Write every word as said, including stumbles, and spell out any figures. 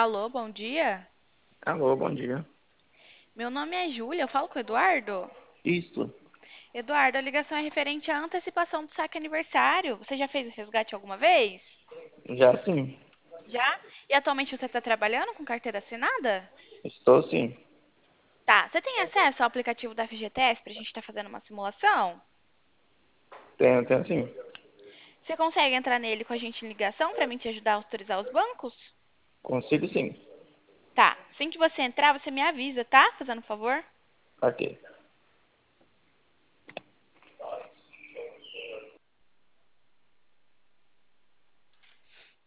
Alô, bom dia. Alô, bom dia. Meu nome é Júlia, eu falo com o Eduardo. Isso, Eduardo, a ligação é referente à antecipação do saque aniversário. Você já fez esse resgate alguma vez? já sim. Já? E atualmente você está trabalhando com carteira assinada? Estou sim. Tá. Você tem acesso ao aplicativo da F G T S para a gente estar fazendo uma simulação? Tenho, tenho sim. Você consegue entrar nele com a gente em ligação para mim te ajudar a autorizar os bancos? Consigo sim. Tá. Assim que você entrar, você me avisa, tá? Fazendo um favor. Ok.